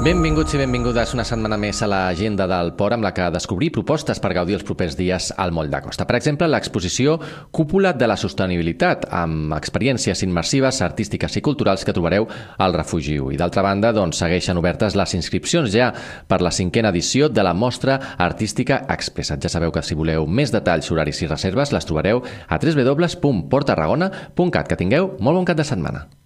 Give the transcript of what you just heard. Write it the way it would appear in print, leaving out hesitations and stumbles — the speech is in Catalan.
Benvinguts i benvingudes una setmana més a l'agenda del Port, amb la que descobrir propostes per gaudir els propers dies al Moll de Costa. Per exemple, l'exposició Cúpula de la Sostenibilitat, amb experiències immersives, artístiques i culturals que trobareu al Refugi U. I d'altra banda, segueixen obertes les inscripcions ja per la 5a edició de la Mostra Artística Expressat. Ja sabeu que si voleu més detalls, horaris i reserves les trobareu a www.porttarragona.cat. Que tingueu molt bon cap de setmana.